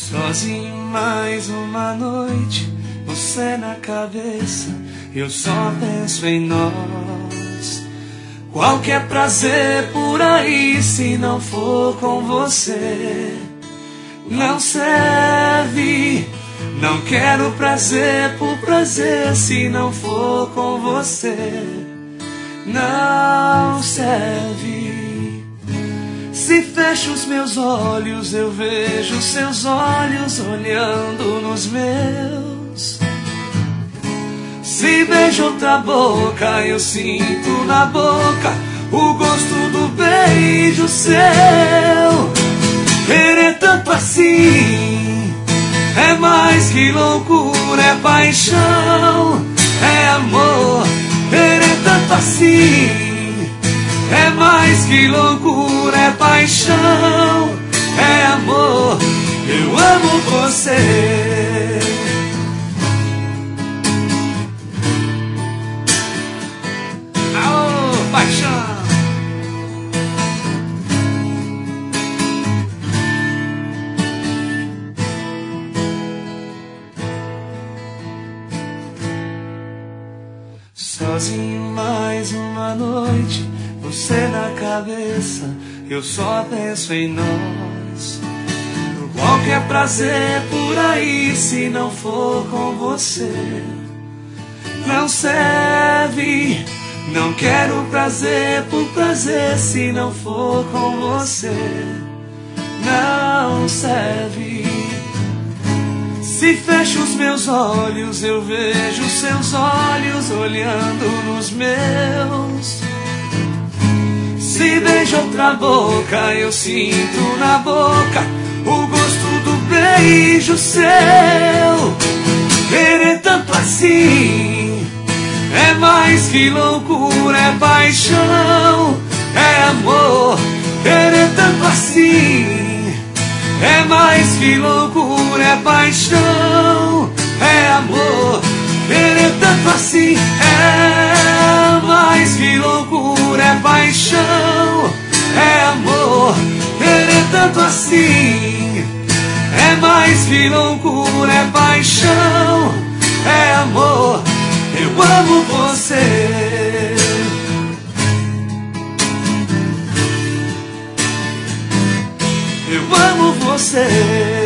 Sozinho mais uma noite, você na cabeça, eu só penso em nós. Qualquer prazer por aí, se não for com você, não serve. Não quero prazer por prazer, se não for com você, não serve. Se fecho os meus olhos, eu vejo seus olhos olhando nos meus. Se beijo outra boca, eu sinto na boca o gosto do beijo seu. Querer tanto assim é mais que loucura, é paixão, é amor. Querer tanto assim é mais que loucura, é paixão, é amor. Eu amo você. Oh, paixão. Sozinho mais uma noite, você na cabeça, eu só penso em nós. Qualquer prazer por aí, se não for com você, não serve. Não quero prazer por prazer, se não for com você, não serve. Se fecho os meus olhos, eu vejo seus olhos olhando nos meus. Se beijo outra boca, eu sinto na boca o gosto do beijo seu. Querer tanto assim é mais que loucura, é paixão, é amor. Querer tanto assim é mais que loucura, é paixão, é amor. Querer tanto assim é mais que loucura, é paixão, é amor. Querer tanto assim é mais que loucura, é paixão, é amor. Eu amo você. Eu amo você.